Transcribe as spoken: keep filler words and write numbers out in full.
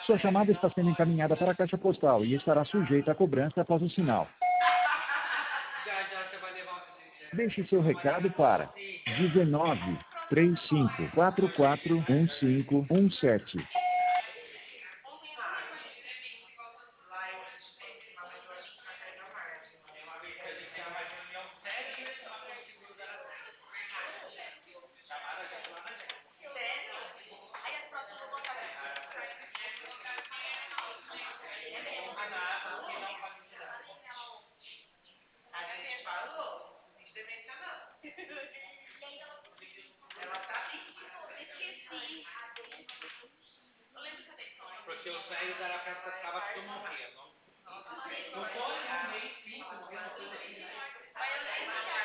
Sua chamada está sendo encaminhada para a caixa postal e estará sujeita a cobrança após o sinal. Já, já você vai levar um presente. Deixe seu recado para dezenove, trinta e cinco, quarenta e quatro, quinze, dezessete. A gente falou, não tem demência não. Ela tá ali. Esqueci. Eu lembro que eu dei sorte. Porque os velhos era a festa que tava tudo morrendo. Não foi? Um mês, cinco, morrendo tudo. Mas eu lembro que